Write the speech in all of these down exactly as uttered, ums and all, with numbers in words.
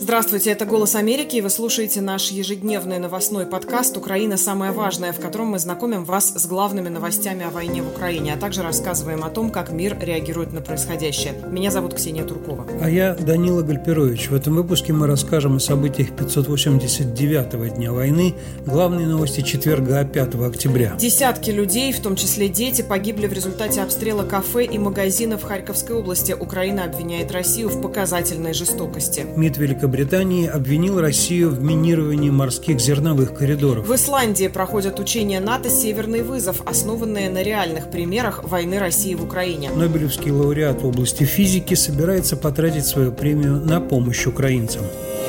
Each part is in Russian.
Здравствуйте, это «Голос Америки», и вы слушаете наш ежедневный новостной подкаст «Украина. Самое важное», в котором мы знакомим вас с главными новостями о войне в Украине, а также рассказываем о том, как мир реагирует на происходящее. Меня зовут Ксения Туркова. А я Данила Гальперович. В этом выпуске мы расскажем о событиях пятьсот восемьдесят девятого дня войны, главные новости четверга, пятого октября. Десятки людей, в том числе дети, погибли в результате обстрела кафе и магазинов в Харьковской области. Украина обвиняет Россию в показательной жестокости. МИД Великобритании Британии обвинил Россию в минировании морских зерновых коридоров. В Исландии проходят учения НАТО «Северный вызов», основанные на реальных примерах войны России в Украине. Нобелевский лауреат в области физики собирается потратить свою премию на помощь украинцам.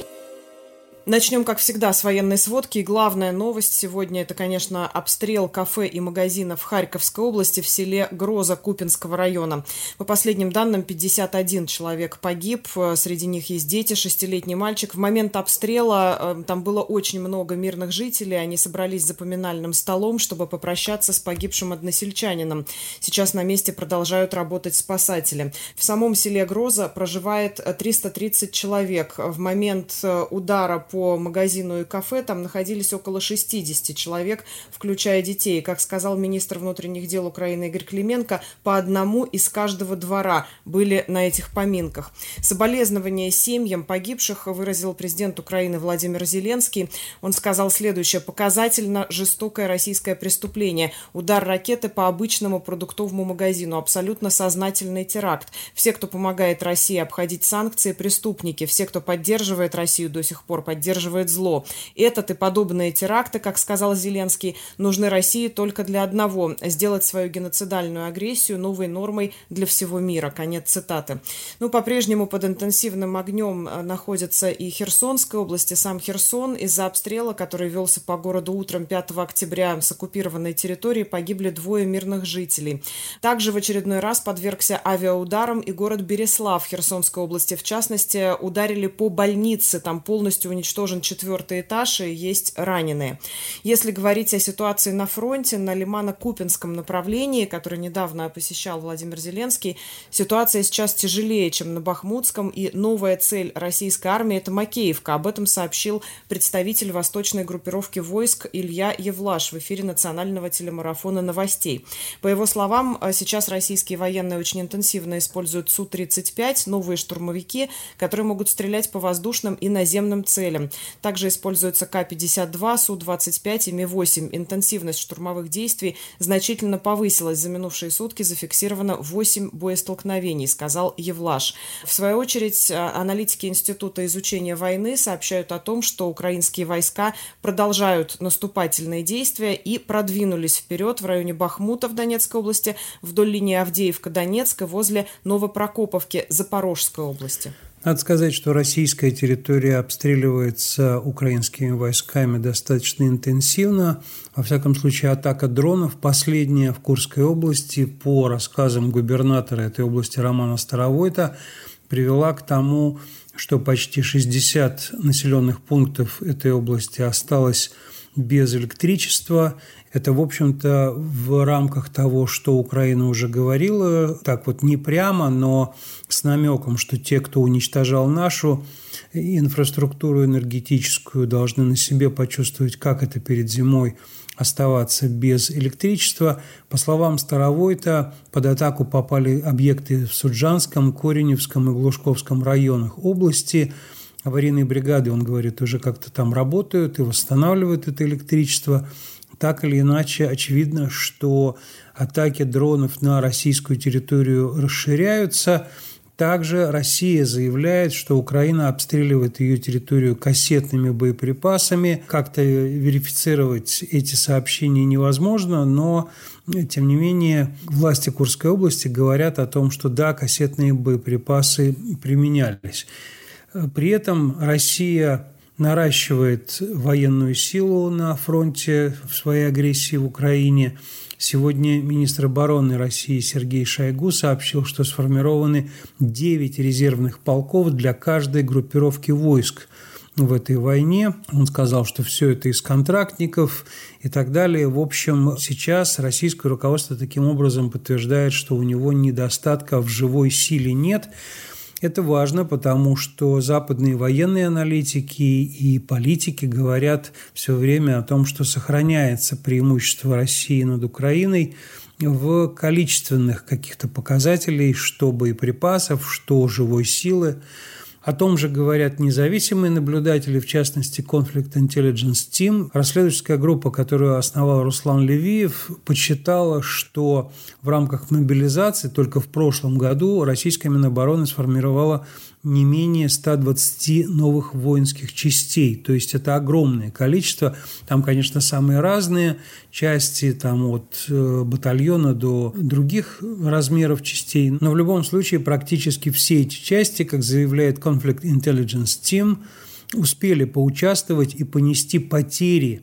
Начнем, как всегда, с военной сводки. И главная новость сегодня – это, конечно, обстрел кафе и магазинов в Харьковской области в селе Гроза Купинского района. По последним данным, пятьдесят один человек погиб. Среди них есть дети, шестилетний мальчик. В момент обстрела там было очень много мирных жителей. Они собрались за поминальным столом, чтобы попрощаться с погибшим односельчанином. Сейчас на месте продолжают работать спасатели. В самом селе Гроза проживает триста тридцать человек. В момент удара по магазину и кафе там находились около шестьдесят человек, включая детей. Как сказал министр внутренних дел Украины Игорь Клименко, по одному из каждого двора были на этих поминках. Соболезнования семьям погибших выразил президент Украины Владимир Зеленский. Он сказал следующее: показательно жестокое российское преступление. Удар ракеты по обычному продуктовому магазину. Абсолютно сознательный теракт. Все, кто помогает России обходить санкции, преступники. Все, кто поддерживает Россию, до сих пор поддерживает поддерживает зло. Этот и подобные теракты, как сказал Зеленский, нужны России только для одного – сделать свою геноцидальную агрессию новой нормой для всего мира. Конец цитаты. Ну, по-прежнему под интенсивным огнем находится и Херсонская область, и сам Херсон. Из-за обстрела, который велся по городу утром пятого октября с оккупированной территории, погибли двое мирных жителей. Также в очередной раз подвергся авиаударам и город Береслав Херсонской области. В частности, ударили по больнице, там полностью уничтожен четвертый этаж и есть раненые. Если говорить о ситуации на фронте, на Лимано-Купинском направлении, который недавно посещал Владимир Зеленский, ситуация сейчас тяжелее, чем на Бахмутском, и новая цель российской армии – это Макеевка. Об этом сообщил представитель восточной группировки войск Илья Евлаш в эфире национального телемарафона новостей. По его словам, сейчас российские военные очень интенсивно используют Су тридцать пять, новые штурмовики, которые могут стрелять по воздушным и наземным целям. Также используются Ка пятьдесят два, Су двадцать пять и Ми восемь. Интенсивность штурмовых действий значительно повысилась. За минувшие сутки зафиксировано восемь боестолкновений, сказал Евлаш. В свою очередь, аналитики Института изучения войны сообщают о том, что украинские войска продолжают наступательные действия и продвинулись вперед в районе Бахмута в Донецкой области, вдоль линии Авдеевка-Донецк и возле Новопрокоповки Запорожской области. Надо сказать, что российская территория обстреливается украинскими войсками достаточно интенсивно. Во всяком случае, атака дронов, последняя в Курской области, по рассказам губернатора этой области Романа Старовойта, привела к тому, что почти шестьдесят населенных пунктов этой области осталось без электричества. Это, в общем-то, в рамках того, что Украина уже говорила, так вот не прямо, но с намеком, что те, кто уничтожал нашу инфраструктуру энергетическую, должны на себе почувствовать, как это перед зимой оставаться без электричества. По словам Старовойта, под атаку попали объекты в Суджанском, Кореневском и Глушковском районах области. Аварийные бригады, он говорит, уже как-то там работают и восстанавливают это электричество. Так или иначе, очевидно, что атаки дронов на российскую территорию расширяются. Также Россия заявляет, что Украина обстреливает ее территорию кассетными боеприпасами. Как-то верифицировать эти сообщения невозможно, но, тем не менее, власти Курской области говорят о том, что да, кассетные боеприпасы применялись. При этом Россия наращивает военную силу на фронте в своей агрессии в Украине. Сегодня министр обороны России Сергей Шойгу сообщил, что сформированы девять резервных полков для каждой группировки войск в этой войне. Он сказал, что все это из контрактников и так далее. В общем, сейчас российское руководство таким образом подтверждает, что у него недостатка в живой силе нет. Это важно, потому что западные военные аналитики и политики говорят все время о том, что сохраняется преимущество России над Украиной в количественных каких-то показателей, что боеприпасов, что живой силы. О том же говорят независимые наблюдатели, в частности, Conflict Intelligence Team. Расследовательская группа, которую основал Руслан Левиев, подсчитала, что в рамках мобилизации только в прошлом году российская Минобороны сформировала не менее ста двадцати новых воинских частей. То есть это огромное количество. Там, конечно, самые разные части, там от батальона до других размеров частей. Но в любом случае практически все эти части, как заявляет Conflict Intelligence Team, успели поучаствовать и понести потери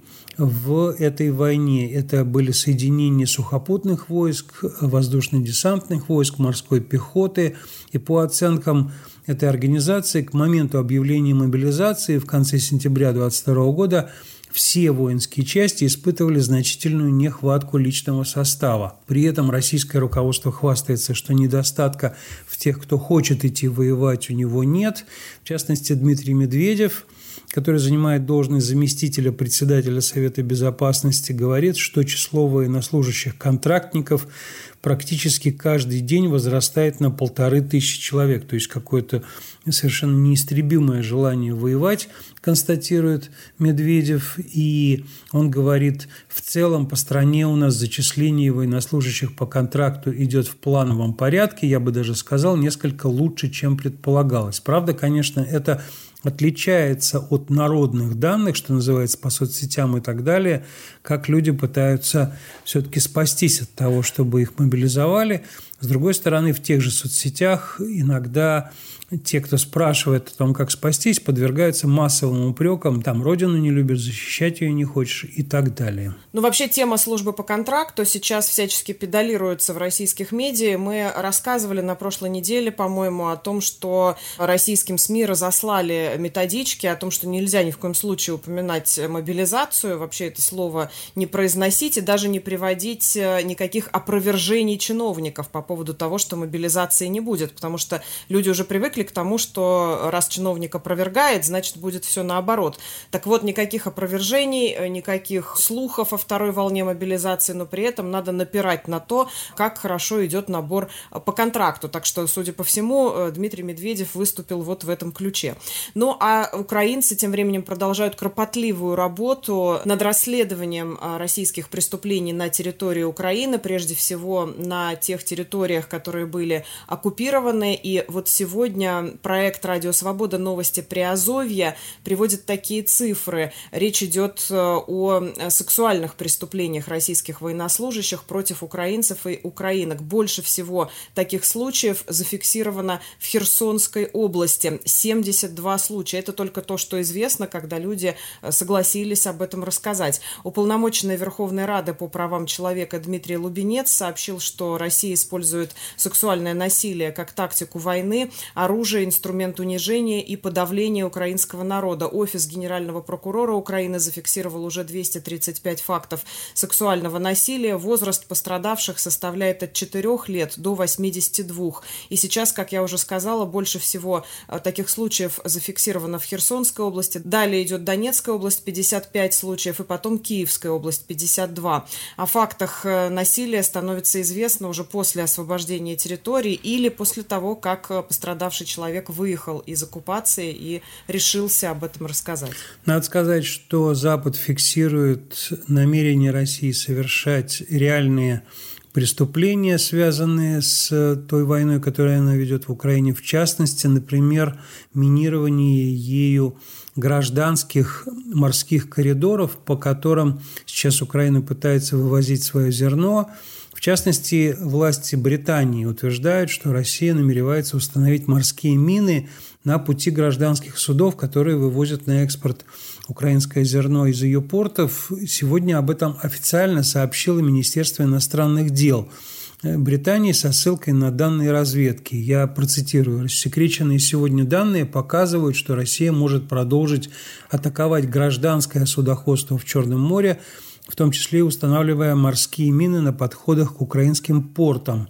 в этой войне. Это были соединения сухопутных войск, воздушно-десантных войск, морской пехоты. И по оценкам этой организации к моменту объявления мобилизации в конце сентября две тысячи двадцать второго года все воинские части испытывали значительную нехватку личного состава. При этом российское руководство хвастается, что недостатка в тех, кто хочет идти воевать, у него нет. В частности, Дмитрий Медведев, который занимает должность заместителя председателя Совета Безопасности, говорит, что число военнослужащих контрактников практически каждый день возрастает на полторы тысячи человек. То есть какое-то совершенно неистребимое желание воевать, констатирует Медведев. И он говорит, в целом по стране у нас зачисление военнослужащих по контракту идет в плановом порядке. Я бы даже сказал, несколько лучше, чем предполагалось. Правда, конечно, это отличается от народных данных, что называется, по соцсетям и так далее, как люди пытаются все-таки спастись от того, чтобы их мобилизовали. С другой стороны, в тех же соцсетях иногда те, кто спрашивает о том, как спастись, подвергаются массовым упрекам, там, родину не любишь, защищать ее не хочешь и так далее. Ну, вообще, тема службы по контракту сейчас всячески педалируется в российских медиа. Мы рассказывали на прошлой неделе, по-моему, о том, что российским СМИ разослали методички, о том, что нельзя ни в коем случае упоминать мобилизацию, вообще это слово не произносить и даже не приводить никаких опровержений чиновников по поводу того, что мобилизации не будет, потому что люди уже привыкли к тому, что раз чиновник опровергает, значит, будет все наоборот. Так вот, никаких опровержений, никаких слухов о второй волне мобилизации, но при этом надо напирать на то, как хорошо идет набор по контракту. Так что, судя по всему, Дмитрий Медведев выступил вот в этом ключе. Ну, а украинцы тем временем продолжают кропотливую работу над расследованием российских преступлений на территории Украины, прежде всего на тех территориях, которые были оккупированы. И вот сегодня проект «Радио Свобода. Новости Приазовья» приводит такие цифры. Речь идет о сексуальных преступлениях российских военнослужащих против украинцев и украинок. Больше всего таких случаев зафиксировано в Херсонской области. семьдесят два случая. Это только то, что известно, когда люди согласились об этом рассказать. Уполномоченный Верховной Рады по правам человека Дмитрий Лубенец сообщил, что Россия использует сексуальное насилие как тактику войны, оружие, инструмент унижения и подавления украинского народа. Офис Генерального прокурора Украины зафиксировал уже двести тридцать пять фактов сексуального насилия. Возраст пострадавших составляет от четырёх лет до восьмидесяти двух. И сейчас, как я уже сказала, больше всего таких случаев зафиксировано в Херсонской области. Далее идет Донецкая область, пятьдесят пять случаев, и потом Киевская область, пятьдесят два. О фактах насилия становится известно уже после освобождения территории или после того, как пострадавший человек выехал из оккупации и решился об этом рассказать. Надо сказать, что Запад фиксирует намерение России совершать реальные преступления, связанные с той войной, которую она ведет в Украине. В частности, например, минирование ею гражданских морских коридоров, по которым сейчас Украина пытается вывозить свое зерно. В частности, власти Британии утверждают, что Россия намеревается установить морские мины на пути гражданских судов, которые вывозят на экспорт украинское зерно из ее портов. Сегодня об этом официально сообщило Министерство иностранных дел Британии со ссылкой на данные разведки. Я процитирую. Рассекреченные сегодня данные показывают, что Россия может продолжить атаковать гражданское судоходство в Черном море, в том числе устанавливая морские мины на подходах к украинским портам.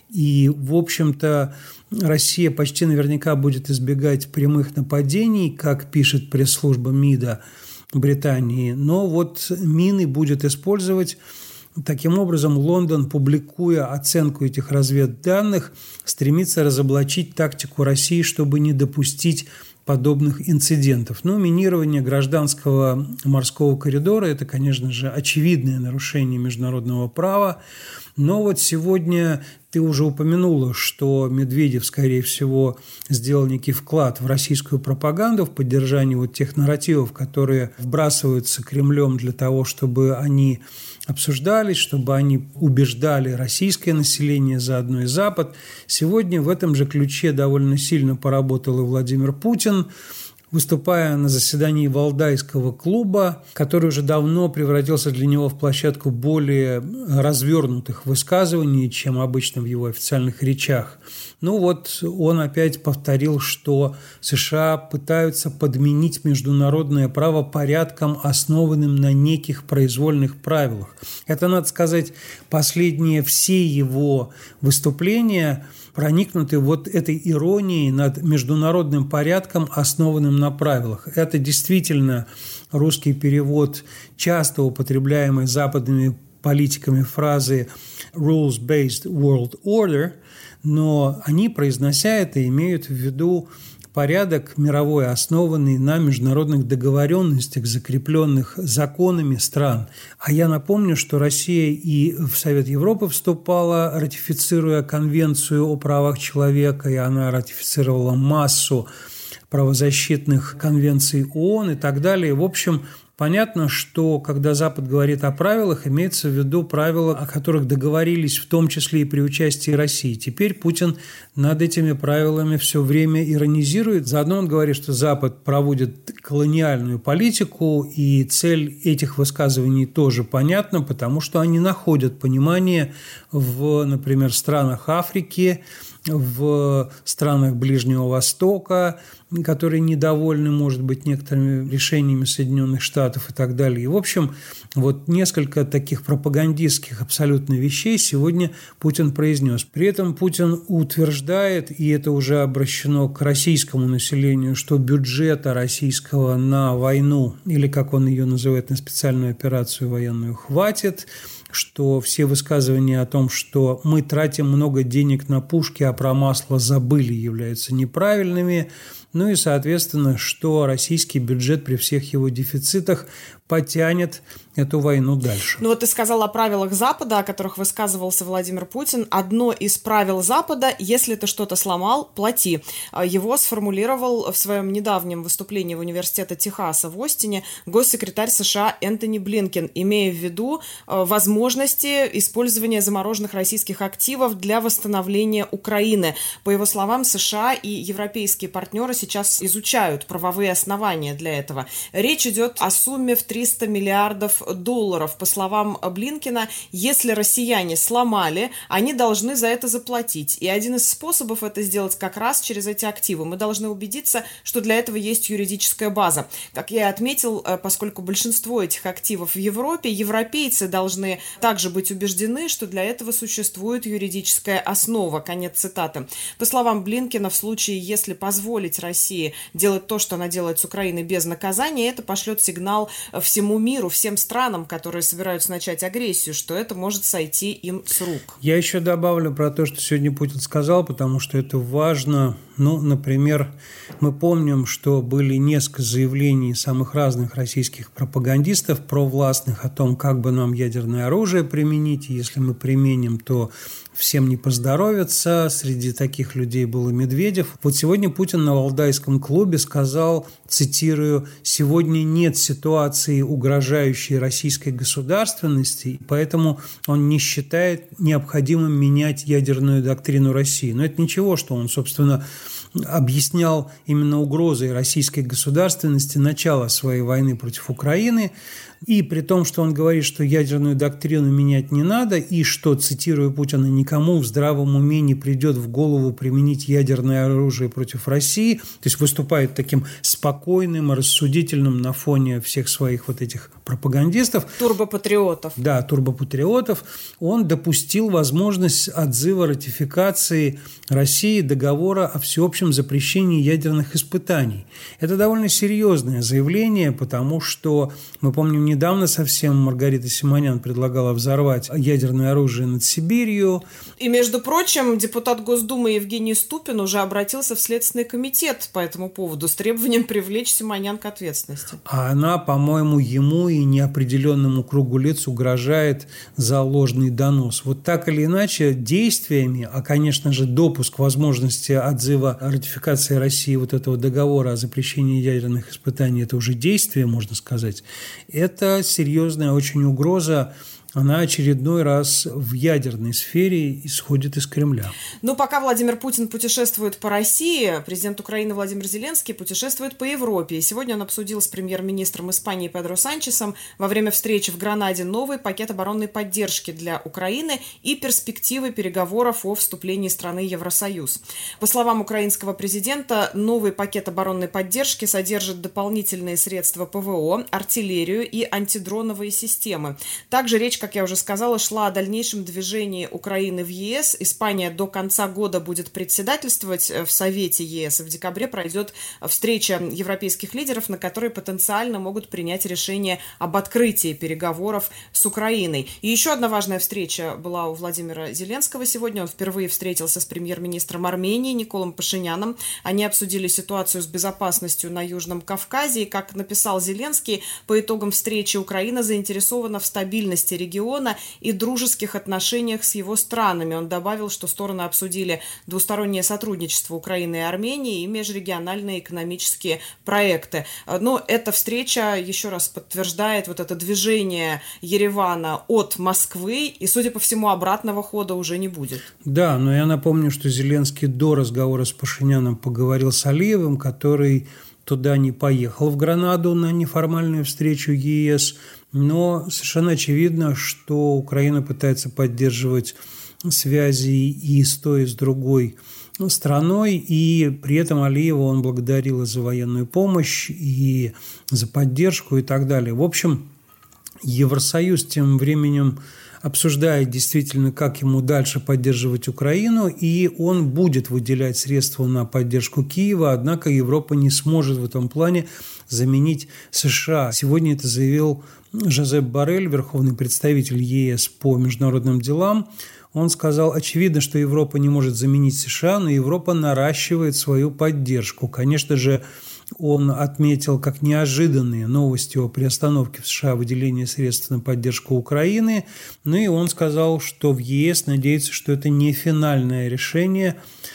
И, в общем-то, Россия почти наверняка будет избегать прямых нападений, как пишет пресс-служба МИДа Британии. Но вот мины будет использовать. Таким образом, Лондон, публикуя оценку этих разведданных, стремится разоблачить тактику России, чтобы не допустить подобных инцидентов. Ну, минирование гражданского морского коридора – это, конечно же, очевидное нарушение международного права. Но вот сегодня ты уже упомянула, что Медведев, скорее всего, сделал некий вклад в российскую пропаганду, в поддержание вот тех нарративов, которые вбрасываются Кремлем для того, чтобы они обсуждались, чтобы они убеждали российское население, заодно и Запад. Сегодня в этом же ключе довольно сильно поработал и Владимир Путин, выступая на заседании Валдайского клуба, который уже давно превратился для него в площадку более развернутых высказываний, чем обычно в его официальных речах. Ну вот он опять повторил, что США пытаются подменить международное право порядком, основанным на неких произвольных правилах. Это, надо сказать, последние все его выступления проникнуты вот этой иронией над международным порядком, основанным на правилах. Это действительно русский перевод часто употребляемой западными политиками фразы «rules-based world order», но они, произнося это, имеют в виду порядок мировой, основанный на международных договоренностях, закрепленных законами стран. А я напомню, что Россия и в Совет Европы вступала, ратифицируя Конвенцию о правах человека, и она ратифицировала массу правозащитных конвенций ООН и так далее. В общем, понятно, что когда Запад говорит о правилах, имеется в виду правила, о которых договорились в том числе и при участии России. Теперь Путин над этими правилами все время иронизирует. Заодно он говорит, что Запад проводит колониальную политику, и цель этих высказываний тоже понятна, потому что они находят понимание в, например, странах Африки, в странах Ближнего Востока, которые недовольны, может быть, некоторыми решениями Соединенных Штатов и так далее. И, в общем, вот несколько таких пропагандистских абсолютно вещей сегодня Путин произнес. При этом Путин утверждает, и это уже обращено к российскому населению, что бюджета российского на войну, или, как он ее называет, на специальную операцию военную, хватит, что все высказывания о том, что мы тратим много денег на пушки, а про масло забыли, являются неправильными. Ну и, соответственно, что российский бюджет при всех его дефицитах потянет эту войну дальше. Ну вот ты сказал о правилах Запада, о которых высказывался Владимир Путин. Одно из правил Запада – если ты что-то сломал, плати. Его сформулировал в своем недавнем выступлении в Университете Техаса в Остине госсекретарь США Энтони Блинкен, имея в виду возможности использования замороженных российских активов для восстановления Украины. По его словам, США и европейские партнеры сейчас изучают правовые основания для этого. Речь идет о сумме в триста миллиардов долларов. По словам Блинкена, если россияне сломали, они должны за это заплатить. И один из способов это сделать как раз через эти активы. Мы должны убедиться, что для этого есть юридическая база. Как я и отметил, поскольку большинство этих активов в Европе, европейцы должны также быть убеждены, что для этого существует юридическая основа. Конец цитаты. По словам Блинкена, в случае, если позволить России делать то, что она делает с Украиной без наказания, это пошлет сигнал всему миру, всем странам, которые собираются начать агрессию, что это может сойти им с рук. Я еще добавлю про то, что сегодня Путин сказал, потому что это важно. Ну, например, мы помним, что были несколько заявлений самых разных российских пропагандистов провластных о том, как бы нам ядерное оружие применить, и если мы применим, то всем не поздоровится. Среди таких людей был и Медведев. Вот сегодня Путин на Валдайском клубе сказал, цитирую, «Сегодня нет ситуации, угрожающей российской государственности, поэтому он не считает необходимым менять ядерную доктрину России». Но это ничего, что он, собственно, объяснял именно угрозой российской государственности начала своей войны против Украины. И при том, что он говорит, что ядерную доктрину менять не надо, и что, цитирую Путина, никому в здравом уме не придет в голову применить ядерное оружие против России, то есть выступает таким спокойным, рассудительным на фоне всех своих вот этих пропагандистов. Турбопатриотов. Да, турбопатриотов. Он допустил возможность отзыва ратификации России договора о всеобщем запрещении ядерных испытаний. Это довольно серьезное заявление, потому что, мы помним, недавно совсем Маргарита Симонян предлагала взорвать ядерное оружие над Сибирью. И, между прочим, депутат Госдумы Евгений Ступин уже обратился в Следственный комитет по этому поводу с требованием привлечь Симонян к ответственности. А она, по-моему, ему и неопределенному кругу лиц угрожает за ложный донос. Вот так или иначе, действиями, а, конечно же, допуск возможности отзыва ратификации России вот этого договора о запрещении ядерных испытаний – это уже действие, можно сказать. Это серьезная очень угроза. Она очередной раз в ядерной сфере исходит из Кремля. Ну, пока Владимир Путин путешествует по России, президент Украины Владимир Зеленский путешествует по Европе. И сегодня он обсудил с премьер-министром Испании Педро Санчесом во время встречи в Гранаде новый пакет оборонной поддержки для Украины и перспективы переговоров о вступлении страны в Евросоюз. По словам украинского президента, новый пакет оборонной поддержки содержит дополнительные средства ПВО, артиллерию и антидроновые системы. Также речь, как я уже сказала, шла о дальнейшем движении Украины в ЕС. Испания до конца года будет председательствовать в Совете ЕС. В декабре пройдет встреча европейских лидеров, на которой потенциально могут принять решение об открытии переговоров с Украиной. И еще одна важная встреча была у Владимира Зеленского сегодня. Он впервые встретился с премьер-министром Армении Николом Пашиняном. Они обсудили ситуацию с безопасностью на Южном Кавказе. И, как написал Зеленский, по итогам встречи Украина заинтересована в стабильности региона региона и дружеских отношениях с его странами. Он добавил, что стороны обсудили двустороннее сотрудничество Украины и Армении и межрегиональные экономические проекты. Но эта встреча еще раз подтверждает вот это движение Еревана от Москвы, и, судя по всему, обратного хода уже не будет. Да, но я напомню, что Зеленский до разговора с Пашиняном поговорил с Алиевым, который туда не поехал, в Гранаду, на неформальную встречу ЕС. Но совершенно очевидно, что Украина пытается поддерживать связи и с той, и с другой страной, и при этом Алиева он благодарил и за военную помощь, и за поддержку, и так далее. В общем, Евросоюз тем временем обсуждает действительно, как ему дальше поддерживать Украину, и он будет выделять средства на поддержку Киева, однако Европа не сможет в этом плане заменить США. Сегодня это заявил Жозеп Боррель, верховный представитель ЕС по международным делам. Он сказал, очевидно, что Европа не может заменить США, но Европа наращивает свою поддержку. Конечно же, он отметил как неожиданные новости о приостановке в США выделения средств на поддержку Украины. Ну и он сказал, что в ЕС надеется, что это не финальное решение.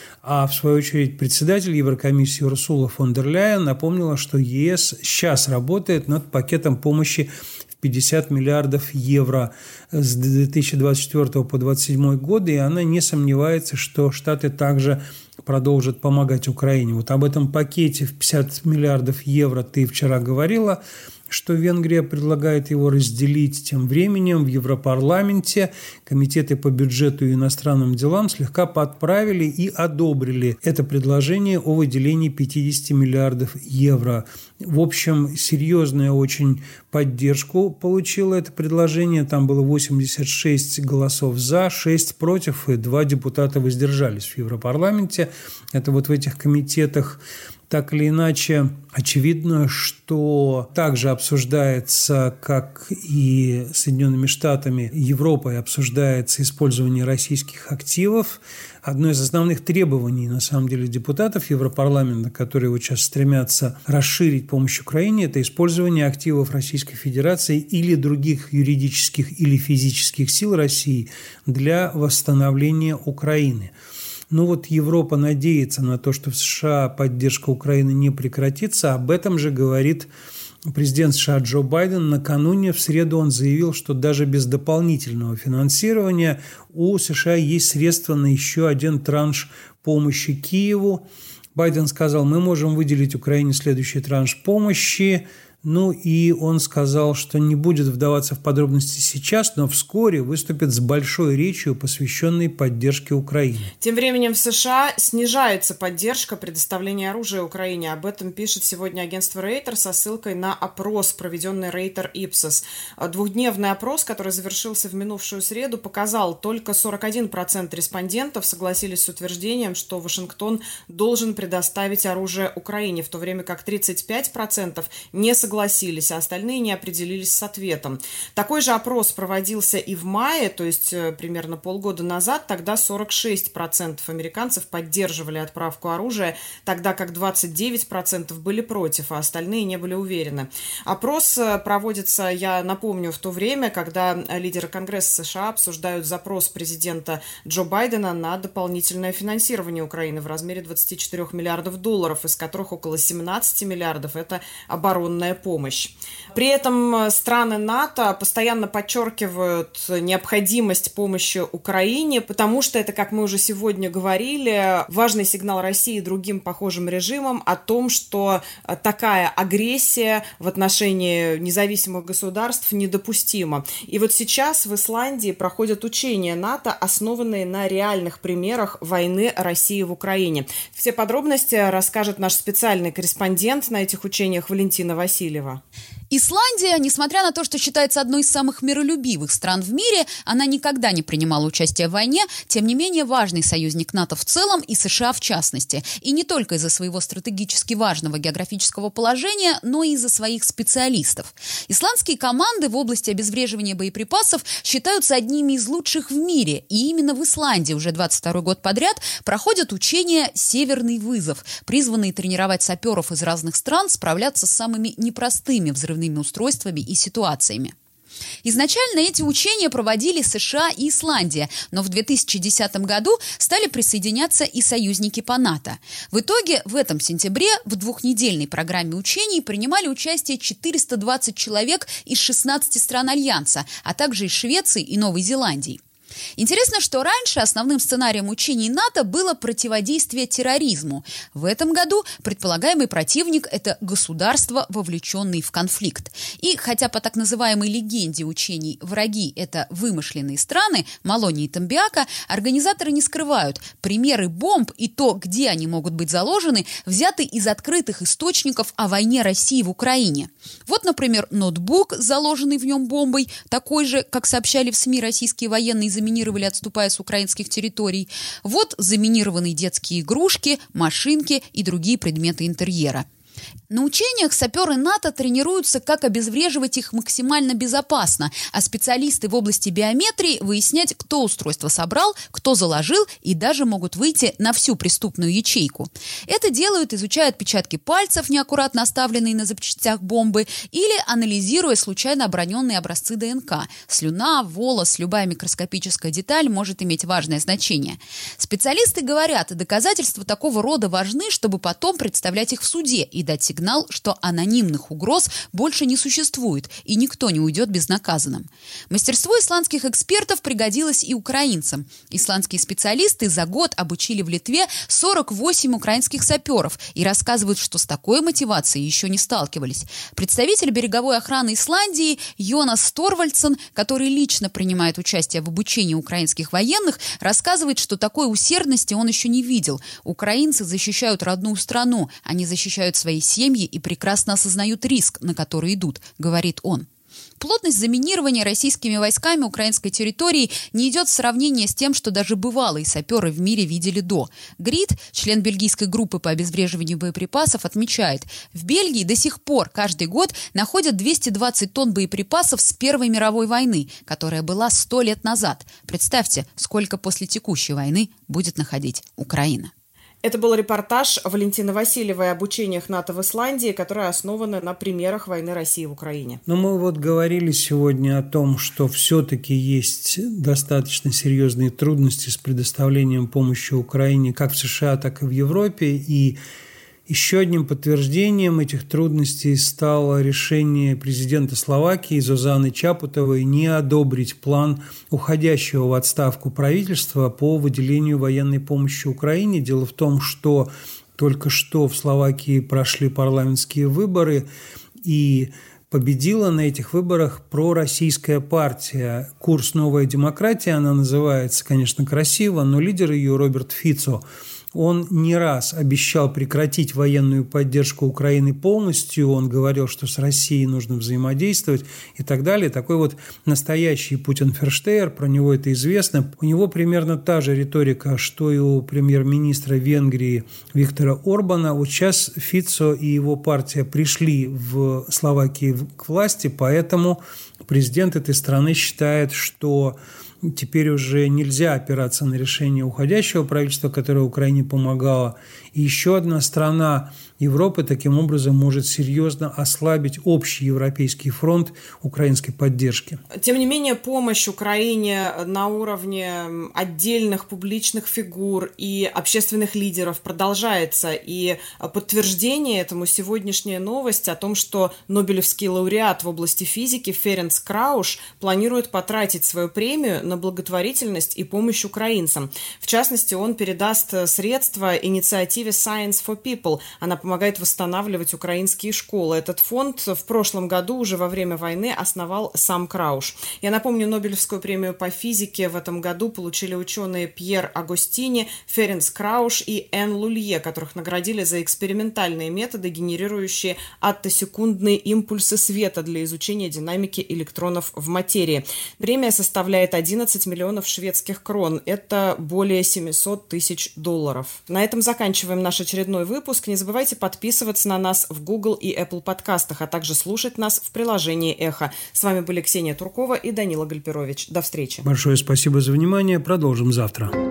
А в свою очередь председатель Еврокомиссии Урсула фон дер Ляйен напомнила, что ЕС сейчас работает над пакетом помощи в пятьдесят миллиардов евро с две тысячи двадцать четвёртого по две тысячи двадцать седьмой годы, и она не сомневается, что Штаты также продолжат помогать Украине. Вот об этом пакете в пятьдесят миллиардов евро ты вчера говорила, что Венгрия предлагает его разделить. Тем временем в Европарламенте комитеты по бюджету и иностранным делам слегка подправили и одобрили это предложение о выделении пятьдесят миллиардов евро. В общем, серьезную очень поддержку получило это предложение. Там было восемьдесят шесть голосов за, шесть против, и два депутата воздержались в Европарламенте. Это вот в этих комитетах. Так или иначе, очевидно, что также обсуждается, как и Соединенными Штатами, Европой обсуждается использование российских активов. Одно из основных требований, на самом деле, депутатов Европарламента, которые вот сейчас стремятся расширить помощь Украине, это использование активов Российской Федерации или других юридических или физических сил России для восстановления Украины. Ну вот Европа надеется на то, что в США поддержка Украины не прекратится. Об этом же говорит президент США Джо Байден. Накануне в среду он заявил, что даже без дополнительного финансирования у США есть средства на еще один транш помощи Киеву. Байден сказал, мы можем выделить Украине следующий транш помощи Ну и он сказал, что не будет вдаваться в подробности сейчас, но вскоре выступит с большой речью, посвященной поддержке Украины. Тем временем в США снижается поддержка предоставления оружия Украине. Об этом пишет сегодня агентство Рейтер со ссылкой на опрос, проведенный Рейтер Ипсос. Двухдневный опрос, который завершился в минувшую среду, показал, только сорок один процент респондентов согласились с утверждением, что Вашингтон должен предоставить оружие Украине, в то время как тридцать пять процентов не согласились. согласились, а остальные не определились с ответом. Такой же опрос проводился и в мае, то есть примерно полгода назад. Тогда сорок шесть процентов американцев поддерживали отправку оружия, тогда как двадцать девять процентов были против, а остальные не были уверены. Опрос проводится, я напомню, в то время, когда лидеры Конгресса США обсуждают запрос президента Джо Байдена на дополнительное финансирование Украины в размере двадцати четырёх миллиардов долларов, из которых около семнадцати миллиардов – это оборонная помощь. При этом страны НАТО постоянно подчеркивают необходимость помощи Украине, потому что это, как мы уже сегодня говорили, важный сигнал России и другим похожим режимам о том, что такая агрессия в отношении независимых государств недопустима. И вот сейчас в Исландии проходят учения НАТО, основанные на реальных примерах войны России в Украине. Все подробности расскажет наш специальный корреспондент на этих учениях Валентина Васильева. Исландия, несмотря на то, что считается одной из самых миролюбивых стран в мире, она никогда не принимала участие в войне, тем не менее важный союзник НАТО в целом и США в частности. И не только из-за своего стратегически важного географического положения, но и из-за своих специалистов. Исландские команды в области обезвреживания боеприпасов считаются одними из лучших в мире. И именно в Исландии уже двадцать второй год подряд проходят учения «Северный вызов», призванные тренировать саперов из разных стран справляться с самыми непростыми взрывными устройствами и ситуациями. Изначально эти учения проводили США и Исландия, но в две тысячи десятом году стали присоединяться и союзники по НАТО. В итоге в этом сентябре в двухнедельной программе учений принимали участие четыреста двадцать человек из шестнадцати стран Альянса, а также из Швеции и Новой Зеландии. Интересно, что раньше основным сценарием учений НАТО было противодействие терроризму. В этом году предполагаемый противник – это государства, вовлеченные в конфликт. И хотя по так называемой легенде учений враги – это вымышленные страны, Малония и Тамбиака, организаторы не скрывают, примеры бомб и то, где они могут быть заложены, взяты из открытых источников о войне России в Украине. Вот, например, ноутбук, заложенный в нем бомбой, такой же, как сообщали в СМИ российские военные, заминировали, отступая с украинских территорий. Вот заминированные детские игрушки, машинки и другие предметы интерьера. На учениях саперы НАТО тренируются, как обезвреживать их максимально безопасно, а специалисты в области биометрии выяснять, кто устройство собрал, кто заложил, и даже могут выйти на всю преступную ячейку. Это делают, изучая отпечатки пальцев, неаккуратно оставленные на запчастях бомбы, или анализируя случайно оброненные образцы ДНК. Слюна, волос, любая микроскопическая деталь может иметь важное значение. Специалисты говорят, доказательства такого рода важны, чтобы потом представлять их в суде и дать сигнал, что анонимных угроз больше не существует, и никто не уйдет безнаказанным. Мастерство исландских экспертов пригодилось и украинцам. Исландские специалисты за год обучили в Литве сорок восемь украинских саперов и рассказывают, что с такой мотивацией еще не сталкивались. Представитель береговой охраны Исландии Йонас Торвальдсен, который лично принимает участие в обучении украинских военных, рассказывает, что такой усердности он еще не видел. Украинцы защищают родную страну, они защищают свои семьи и прекрасно осознают риск, на который идут, говорит он. Плотность заминирования российскими войсками украинской территории не идет в сравнение с тем, что даже бывалые саперы в мире видели до. Грид, член бельгийской группы по обезвреживанию боеприпасов, отмечает, в Бельгии до сих пор каждый год находят двести двадцать тонн боеприпасов с Первой мировой войны, которая была сто лет назад. Представьте, сколько после текущей войны будет находить Украина. Это был репортаж Валентины Васильевой об учениях НАТО в Исландии, которые основаны на примерах войны России в Украине. Но мы вот говорили сегодня о том, что все-таки есть достаточно серьезные трудности с предоставлением помощи Украине как в США, так и в Европе. И еще одним подтверждением этих трудностей стало решение президента Словакии Зозаны Чапутовой не одобрить план уходящего в отставку правительства по выделению военной помощи Украине. Дело в том, что только что в Словакии прошли парламентские выборы, и победила на этих выборах пророссийская партия. Курс «Новая демократия», она называется, конечно, красиво, но лидер ее Роберт Фицо, он не раз обещал прекратить военную поддержку Украины полностью, он говорил, что с Россией нужно взаимодействовать и так далее. Такой вот настоящий Путин-ферштейер, про него это известно. У него примерно та же риторика, что и у премьер-министра Венгрии Виктора Орбана. Вот сейчас Фицо и его партия пришли в Словакии к власти, поэтому президент этой страны считает, что теперь уже нельзя опираться на решение уходящего правительства, которое Украине помогало. И еще одна страна Европы таким образом может серьезно ослабить общий европейский фронт украинской поддержки. Тем не менее, помощь Украине на уровне отдельных публичных фигур и общественных лидеров продолжается. И подтверждение этому сегодняшняя новость о том, что Нобелевский лауреат в области физики Ференц Крауш планирует потратить свою премию на благотворительность и помощь украинцам. В частности, он передаст средства инициативе Science for People. Она помогает восстанавливать украинские школы. Этот фонд в прошлом году, уже во время войны, основал сам Крауш. Я напомню, Нобелевскую премию по физике в этом году получили ученые Пьер Агостини, Ференц Крауш и Энн Лулье, которых наградили за экспериментальные методы, генерирующие аттосекундные импульсы света для изучения динамики электронов в материи. Премия составляет одиннадцать миллионов шведских крон. Это более семьсот тысяч долларов. На этом заканчиваем наш очередной выпуск. Не забывайте подписываться на нас в Google и Apple подкастах, а также слушать нас в приложении «Эхо». С вами были Ксения Туркова и Данила Гальперович. До встречи. Большое спасибо за внимание. Продолжим завтра.